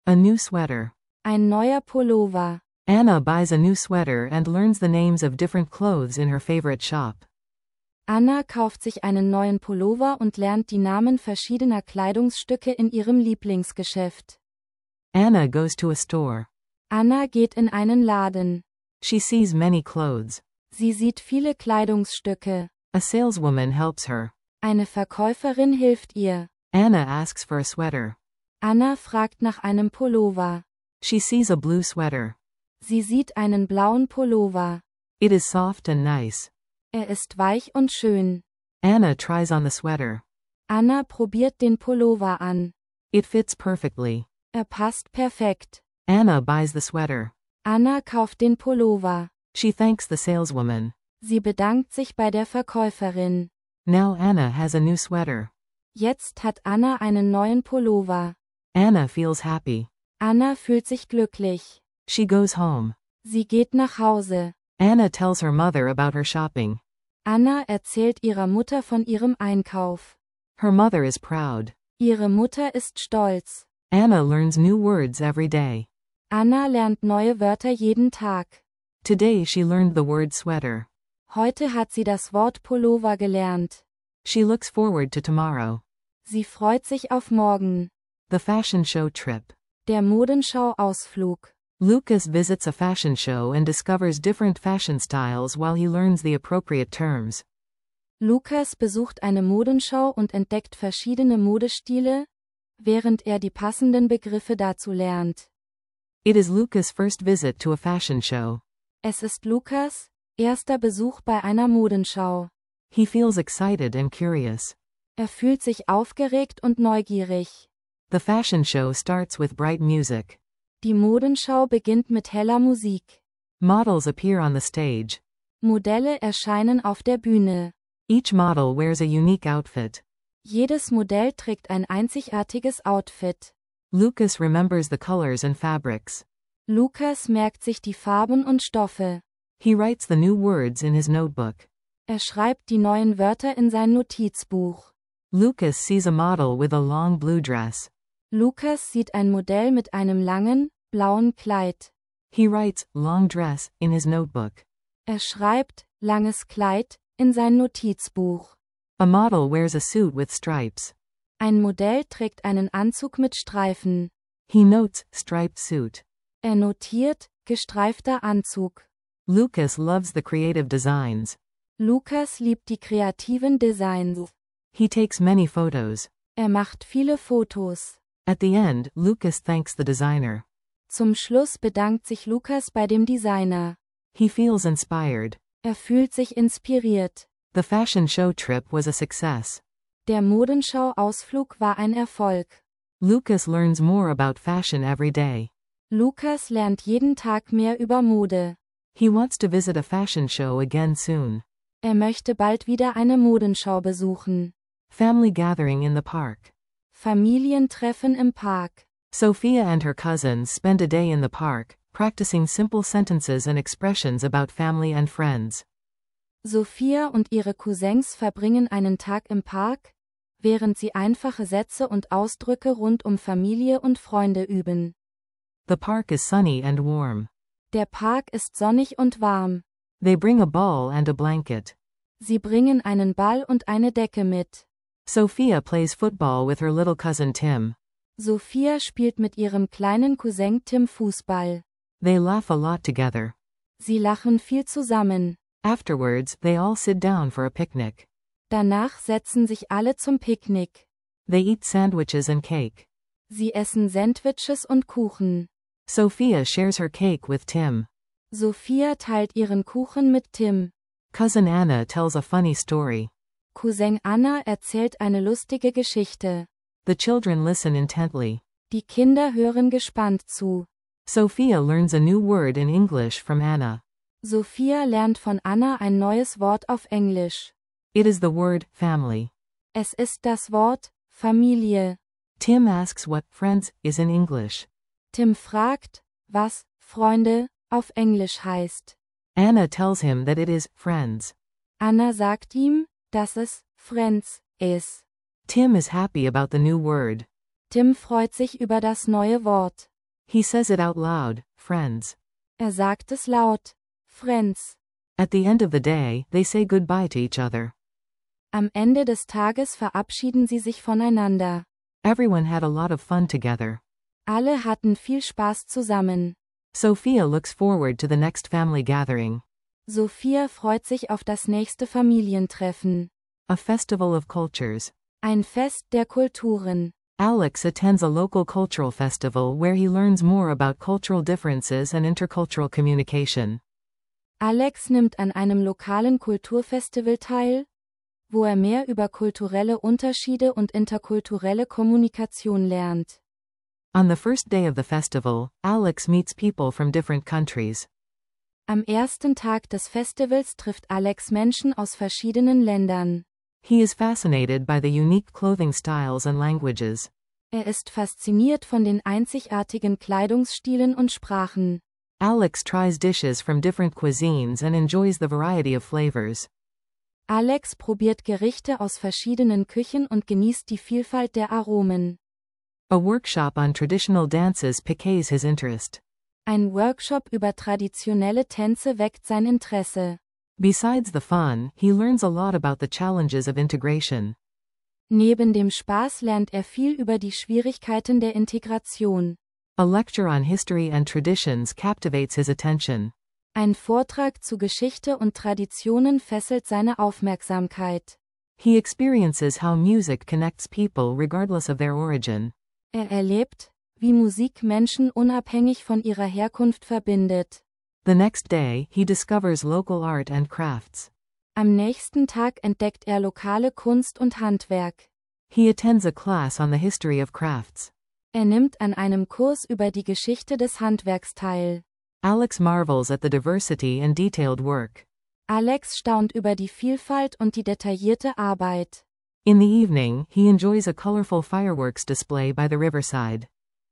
A new sweater. Ein neuer Pullover. Anna buys a new sweater and learns the names of different clothes in her favorite shop. Anna kauft sich einen neuen Pullover und lernt die Namen verschiedener Kleidungsstücke in ihrem Lieblingsgeschäft. Anna goes to a store. Anna geht in einen Laden. She sees many clothes. Sie sieht viele Kleidungsstücke. A saleswoman helps her. Eine Verkäuferin hilft ihr. Anna asks for a sweater. Anna fragt nach einem Pullover. She sees a blue sweater. Sie sieht einen blauen Pullover. It is soft and nice. Er ist weich und schön. Anna tries on the sweater. Anna probiert den Pullover an. It fits perfectly. Er passt perfekt. Anna buys the sweater. Anna kauft den Pullover. She thanks the saleswoman. Sie bedankt sich bei der Verkäuferin. Now Anna has a new sweater. Jetzt hat Anna einen neuen Pullover. Anna feels happy. Anna fühlt sich glücklich. She goes home. Sie geht nach Hause. Anna tells her mother about her shopping. Anna erzählt ihrer Mutter von ihrem Einkauf. Her mother is proud. Ihre Mutter ist stolz. Anna learns new words every day. Anna lernt neue Wörter jeden Tag. Today she learned the word sweater. Heute hat sie das Wort Pullover gelernt. She looks forward to tomorrow. Sie freut sich auf morgen. The fashion show trip. Der Modenschau-Ausflug. Lucas visits a fashion show and discovers different fashion styles while he learns the appropriate terms. Lukas besucht eine Modenschau und entdeckt verschiedene Modestile, während er die passenden Begriffe dazu lernt. It is Lucas' first visit to a fashion show. Es ist Lukas' erster Besuch bei einer Modenschau. He feels excited and curious. Er fühlt sich aufgeregt und neugierig. The fashion show starts with bright music. Die Modenschau beginnt mit heller Musik. Models appear on the stage. Modelle erscheinen auf der Bühne. Each model wears a unique outfit. Jedes Modell trägt ein einzigartiges Outfit. Lucas remembers the colors and fabrics. Lukas merkt sich die Farben und Stoffe. He writes the new words in his notebook. Er schreibt die neuen Wörter in sein Notizbuch. Lucas sees a model with a long blue dress. Lukas sieht ein Modell mit einem langen, blauen Kleid. He writes, long dress, in his notebook. Er schreibt, langes Kleid, in sein Notizbuch. A model wears a suit with stripes. Ein Modell trägt einen Anzug mit Streifen. He notes, striped suit. Er notiert, gestreifter Anzug. Lucas loves the creative designs. Lukas liebt die kreativen Designs. He takes many photos. Er macht viele Fotos. At the end, Lucas thanks the designer. Zum Schluss bedankt sich Lukas bei dem Designer. He feels inspired. Er fühlt sich inspiriert. The fashion show trip was a success. Der Modenschau-Ausflug war ein Erfolg. Lucas learns more about fashion every day. Lukas lernt jeden Tag mehr über Mode. He wants to visit a fashion show again soon. Er möchte bald wieder eine Modenschau besuchen. Family gathering in the park. Familientreffen im Park. Sophia and her cousins spend a day in the park, practicing simple sentences and expressions about family and friends. Sophia und ihre Cousins verbringen einen Tag im Park, während sie einfache Sätze und Ausdrücke rund um Familie und Freunde üben. The park is sunny and warm. Der Park ist sonnig und warm. They bring a ball and a blanket. Sie bringen einen Ball und eine Decke mit. Sophia plays football with her little cousin Tim. Sophia spielt mit ihrem kleinen Cousin Tim Fußball. They laugh a lot together. Sie lachen viel zusammen. Afterwards, they all sit down for a picnic. Danach setzen sich alle zum Picknick. They eat sandwiches and cake. Sie essen Sandwiches und Kuchen. Sophia shares her cake with Tim. Sophia teilt ihren Kuchen mit Tim. Cousin Anna tells a funny story. Cousin Anna erzählt eine lustige Geschichte. The children listen intently. Die Kinder hören gespannt zu. Sophia learns a new word in English from Anna. Sophia lernt von Anna ein neues Wort auf Englisch. It is the word family. Es ist das Wort Familie. Tim asks what friends is in English. Tim fragt, was Freunde auf Englisch heißt. Anna tells him that it is friends. Anna sagt ihm, dass es Friends ist. Tim is happy about the new word. Tim freut sich über das neue Wort. He says it out loud, friends. sagt es laut, Friends. At the end of the day, they say goodbye to each other. Am Ende des Tages verabschieden sie sich voneinander. Everyone had a lot of fun together. Alle hatten viel Spaß zusammen. Sophia looks forward to the next family gathering. Sophia freut sich auf das nächste Familientreffen. A festival of cultures. Ein Fest der Kulturen. Alex attends a local cultural festival where he learns more about cultural differences and intercultural communication. Alex nimmt an einem lokalen Kulturfestival teil, wo mehr über kulturelle Unterschiede und interkulturelle Kommunikation lernt. On the first day of the festival, Alex meets people from different countries. Am ersten Tag des Festivals trifft Alex Menschen aus verschiedenen Ländern. He is fascinated by the unique clothing styles and languages. Ist fasziniert von den einzigartigen Kleidungsstilen und Sprachen. Alex tries dishes from different cuisines and enjoys the variety of flavors. Alex probiert Gerichte aus verschiedenen Küchen und genießt die Vielfalt der Aromen. A workshop on traditional dances piques his interest. Ein Workshop über traditionelle Tänze weckt sein Interesse. Besides the fun, he learns a lot about the challenges of integration. Neben dem Spaß lernt viel über die Schwierigkeiten der Integration. A lecture on history and traditions captivates his attention. Ein Vortrag zu Geschichte und Traditionen fesselt seine Aufmerksamkeit. He experiences how music connects people regardless of their origin. Erlebt, wie Musik Menschen unabhängig von ihrer Herkunft verbindet. The next day, he discovers local art and crafts. Am nächsten Tag entdeckt lokale Kunst und Handwerk. He attends a class on the history of crafts. Nimmt an einem Kurs über die Geschichte des Handwerks teil. Alex marvels at the diversity and detailed work. Alex staunt über die Vielfalt und die detaillierte Arbeit. In the evening, he enjoys a colorful fireworks display by the riverside.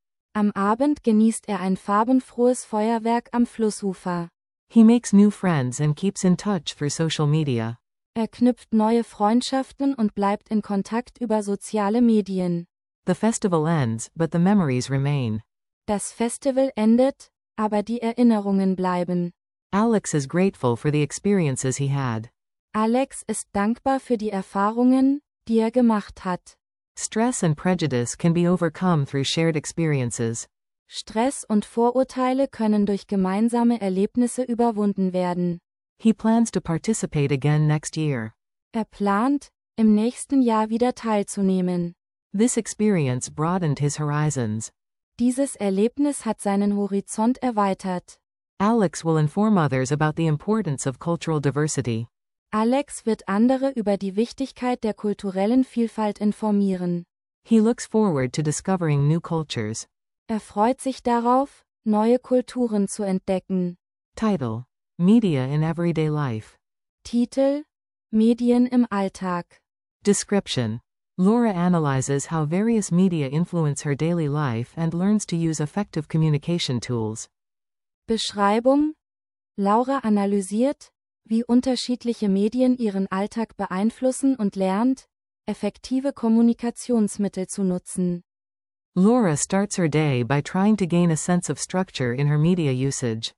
Am Abend genießt ein farbenfrohes Feuerwerk am Flussufer. He makes new friends and keeps in touch through social media. Knüpft neue Freundschaften und bleibt in Kontakt über soziale Medien. The festival ends, but the memories remain. Das Festival endet, aber die Erinnerungen bleiben. Alex is grateful for the experiences he had. Alex ist dankbar für die Erfahrungen, die gemacht hat. Stress and prejudice can be overcome through shared experiences. Stress und Vorurteile können durch gemeinsame Erlebnisse überwunden werden. He plans to participate again next year. Plant, im nächsten Jahr wieder teilzunehmen. This experience broadened his horizons. Dieses Erlebnis hat seinen Horizont erweitert. Alex will inform others about the importance of cultural diversity. Alex wird andere über die Wichtigkeit der kulturellen Vielfalt informieren. He looks forward to discovering new cultures. Freut sich darauf, neue Kulturen zu entdecken. Title: Media in Everyday Life. Titel: Medien im Alltag. Description: Laura analyzes how various media influence her daily life and learns to use effective communication tools. Beschreibung: Laura analysiert, wie unterschiedliche Medien ihren Alltag beeinflussen und lernt, effektive Kommunikationsmittel zu nutzen. Laura starts her day by trying to gain a sense of structure in her media usage.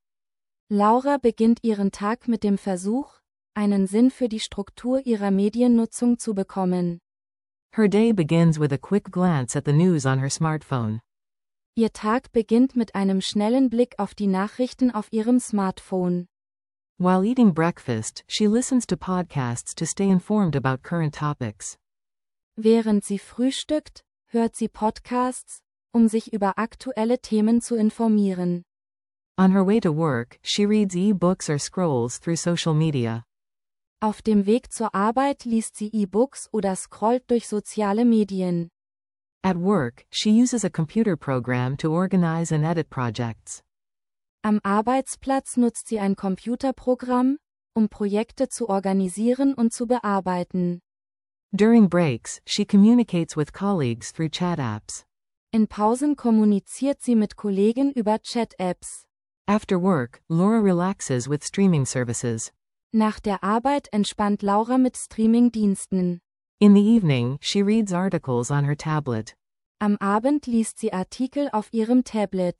Laura beginnt ihren Tag mit dem Versuch, einen Sinn für die Struktur ihrer Mediennutzung zu bekommen. Her day begins with a quick glance at the news on her smartphone. Ihr Tag beginnt mit einem schnellen Blick auf die Nachrichten auf ihrem Smartphone. While eating breakfast, she listens to podcasts to stay informed about current topics. Während sie frühstückt, hört sie Podcasts, sich über aktuelle Themen zu informieren. On her way to work, she reads e-books or scrolls through social media. Auf dem Weg zur Arbeit liest sie E-Books oder scrollt durch soziale Medien. At work, she uses a computer program to organize and edit projects. Am Arbeitsplatz nutzt sie ein Computerprogramm, Projekte zu organisieren und zu bearbeiten. During breaks, she communicates with colleagues through chat apps. In Pausen kommuniziert sie mit Kollegen über Chat-Apps. After work, Laura relaxes with streaming services. Nach der Arbeit entspannt Laura mit Streaming-Diensten. In the evening, she reads articles on her tablet. Am Abend liest sie Artikel auf ihrem Tablet.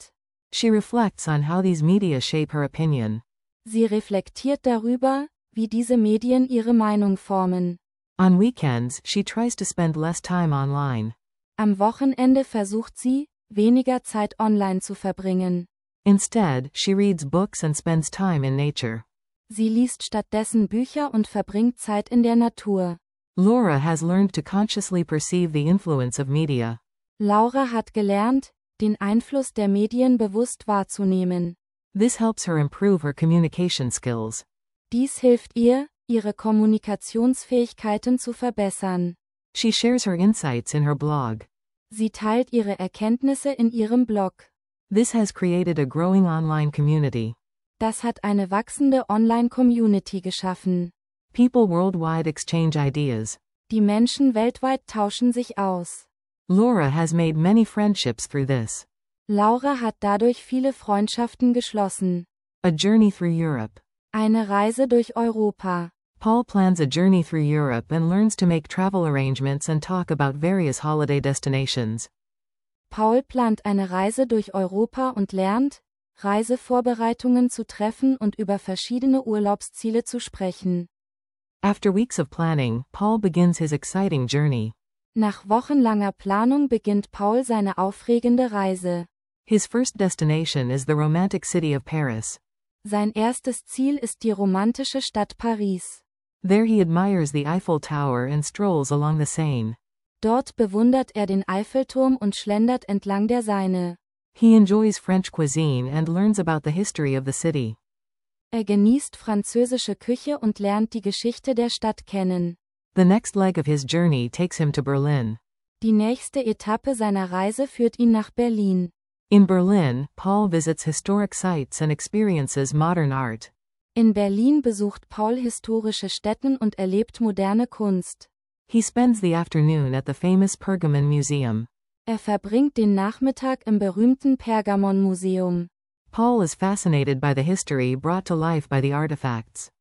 She reflects on how these media shape her opinion. Sie reflektiert darüber, wie diese Medien ihre Meinung formen. On weekends, she tries to spend less time online. Am Wochenende versucht sie, weniger Zeit online zu verbringen. Instead, she reads books and spends time in nature. Sie liest stattdessen Bücher und verbringt Zeit in der Natur. Laura has learned to consciously perceive the influence of media. Laura hat gelernt, den Einfluss der Medien bewusst wahrzunehmen. This helps her improve her communication skills. Dies hilft ihr, ihre Kommunikationsfähigkeiten zu verbessern. She shares her insights in her blog. Sie teilt ihre Erkenntnisse in ihrem Blog. This has created a growing online community. Das hat eine wachsende Online-Community geschaffen. People worldwide exchange ideas. Die Menschen weltweit tauschen sich aus. Laura has made many friendships through this. Laura hat dadurch viele Freundschaften geschlossen. A journey through Europe. Eine Reise durch Europa. Paul plans a journey through Europe and learns to make travel arrangements and talk about various holiday destinations. Paul plant eine Reise durch Europa und lernt, Reisevorbereitungen zu treffen und über verschiedene Urlaubsziele zu sprechen. After weeks of planning, Paul begins his exciting journey. Nach wochenlanger Planung beginnt Paul seine aufregende Reise. His first destination is the romantic city of Paris. Sein erstes Ziel ist die romantische Stadt Paris. There he admires the Eiffel Tower and strolls along the Seine. Dort bewundert er den Eiffelturm und schlendert entlang der Seine. He enjoys French cuisine and learns about the history of the city. Er genießt französische Küche und lernt die Geschichte der Stadt kennen. The next leg of his journey takes him to Berlin. Die nächste Etappe seiner Reise führt ihn nach Berlin. In Berlin, Paul visits historic sites and experiences modern art. In Berlin besucht Paul historische Stätten und erlebt moderne Kunst. He spends the afternoon at the famous Pergamon Museum. Er verbringt den Nachmittag im berühmten Pergamon-Museum. Paul is fascinated by the history brought to life by the artifacts.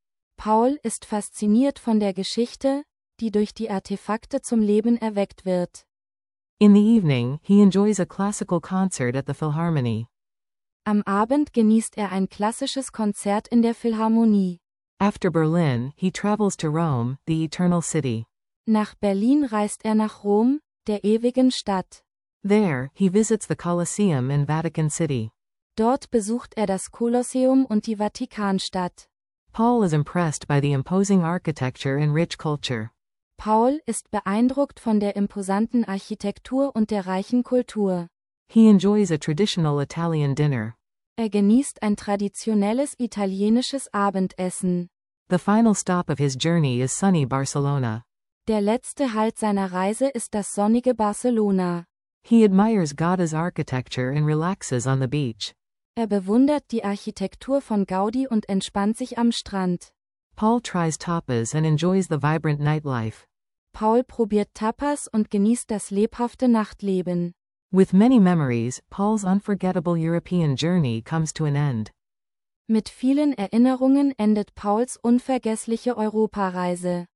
Paul ist fasziniert von der Geschichte, die durch die Artefakte zum Leben erweckt wird. In the evening, he enjoys a classical concert at the Philharmonie. Am Abend genießt er ein klassisches Konzert in der Philharmonie. After Berlin, he travels to Rome, the eternal city. Nach Berlin reist er nach Rom, der ewigen Stadt. There, he visits the Colosseum in Vatican City. Dort besucht er das Kolosseum und die Vatikanstadt. Paul is impressed by the imposing architecture and rich culture. Paul ist beeindruckt von der imposanten Architektur und der reichen Kultur. He enjoys a traditional Italian dinner. Er genießt ein traditionelles italienisches Abendessen. The final stop of his journey is sunny Barcelona. Der letzte Halt seiner Reise ist das sonnige Barcelona. He admires Gaudi's architecture and relaxes on the beach. Er bewundert die Architektur von Gaudi und entspannt sich am Strand. Paul tries tapas and enjoys the vibrant nightlife. Paul probiert Tapas und genießt das lebhafte Nachtleben. With many memories, Paul's unforgettable European journey comes to an end. Mit vielen Erinnerungen endet Pauls unvergessliche Europareise.